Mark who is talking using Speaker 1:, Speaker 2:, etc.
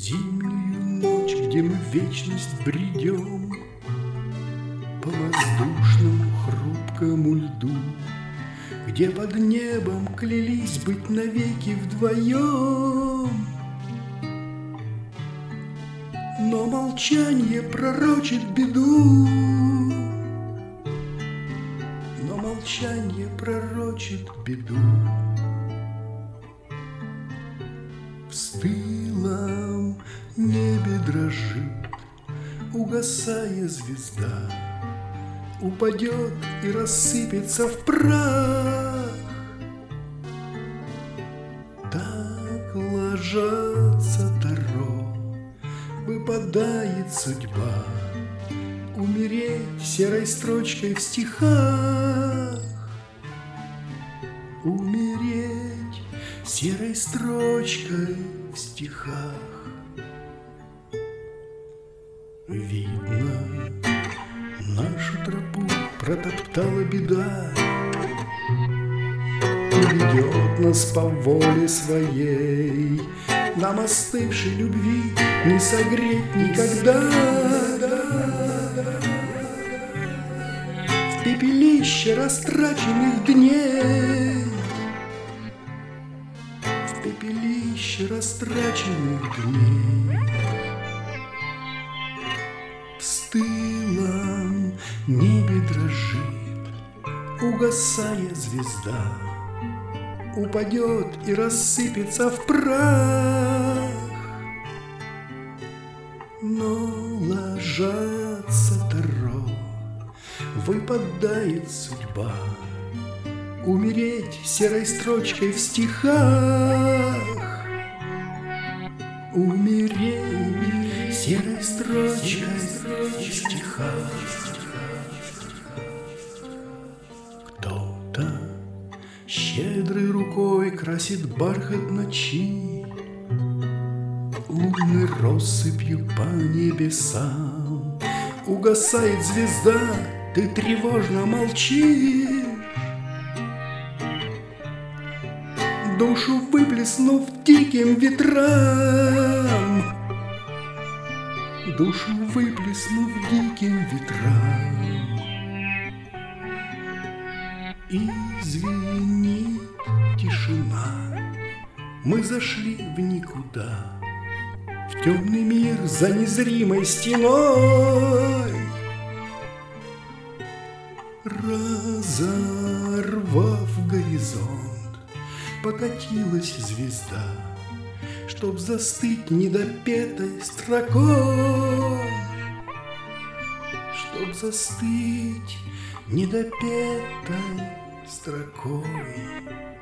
Speaker 1: зимнюю ночь, где мы в вечность бредем по воздушному хрупкому льду, где под небом клялись быть навеки вдвоем. Но молчание пророчит беду, но молчание пророчит беду. В стылом небе дрожит, угасая звезда, упадет и рассыпется в прах. Так ложатся таро, выпадает судьба, умереть серой строчкой в стихах. Умереть серой строчкой в стихах. Видно, нашу тропу протоптала беда и ведет нас по воле своей. Нам остывшей любви не согреть никогда. В пепелище растраченных дней, в пепелище растраченных дней. В стылом небе дрожит, угасая звезда, упадет и рассыпется в прах. Но ложатся таро, выпадает судьба, умереть серой строчкой в стихах. Умереть серой строчкой в стихах. Кто-то щедрой рукой красит бархат ночи, лунной россыпью по небесам. Угасает звезда, ты тревожно молчишь, душу выплеснув диким ветрам, душу выплеснув диким ветрам. И звенит тишина, мы зашли в никуда, в темный мир за незримой стеной. Разорвав горизонт, покатилась звезда, чтоб застыть недопетой строкой, чтоб застыть недопетой строкой.